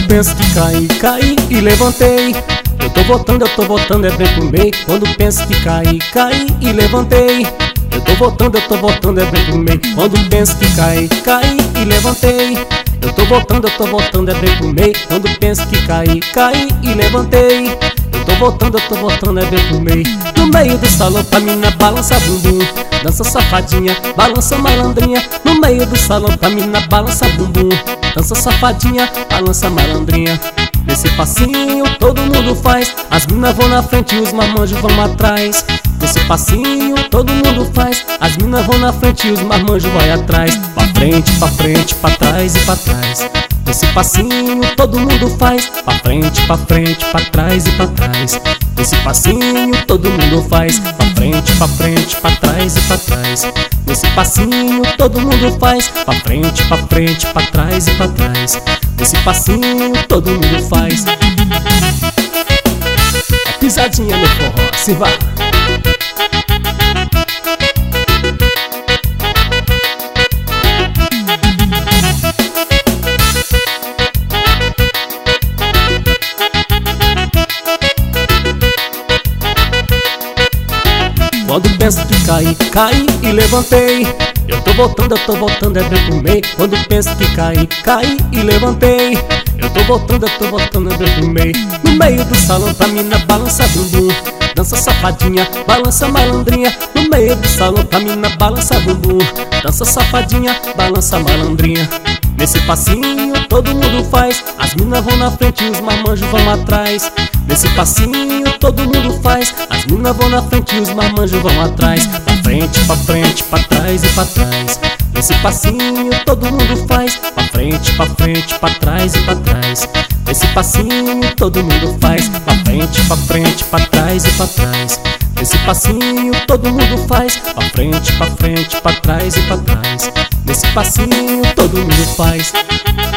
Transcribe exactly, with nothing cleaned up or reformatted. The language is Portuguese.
penso que caí, caí e levantei. Eu tô voltando, eu tô voltando, é bem pro meio. Quando penso que caí, caí e levantei. Eu tô voltando, eu tô voltando, é bem pro meio. Quando penso que caí, caí e levantei. Eu tô voltando, eu tô voltando, é bem pro meio. Quando penso que caí, caí e levantei. Eu tô voltando, eu tô voltando, é bem pro meio. No meio do salão pra mina balança bumbum, dança safadinha, balança malandrinha. No meio do salão pra mina balança bumbum, dança safadinha, balança malandrinha. Nesse passinho todo mundo faz, as minas vão na frente e os marmanjos vão atrás. Nesse passinho todo mundo faz, as minas vão na frente e os marmanjos vai atrás. Pra frente, pra frente, pra trás e pra trás. Nesse passinho todo mundo faz, pra frente, pra frente, pra trás e pra trás. Nesse passinho todo mundo faz, pra frente, pra frente, pra trás e pra trás. Nesse passinho todo mundo faz, pra frente, pra frente, pra trás e pra trás. Nesse passinho todo mundo faz. É pisadinha no forró, se vá. Quando penso que caí, caí e levantei. Eu tô voltando, eu tô voltando, é bem pro meio. Quando penso que caí, caí e levantei. Eu tô voltando, eu tô voltando, é bem pro meio. No meio do salão pra mina balança bumbum, dança safadinha, balança malandrinha. No meio do salão pra mina balança bumbum, dança safadinha, balança malandrinha. Nesse passinho todo mundo faz, as minas vão na frente e os marmanjos vão atrás. Nesse passinho todo mundo faz, as minas vão na frente e os marmanjos vão atrás. Pra frente, pra frente, pra trás e pra trás. Nesse passinho todo mundo faz, pra frente, pra frente, pra trás e pra trás. Nesse passinho todo mundo faz, pra frente, pra frente, pra trás e pra trás. Nesse passinho todo mundo faz, pra frente, pra frente, pra trás e pra trás. Nesse passinho todo mundo faz.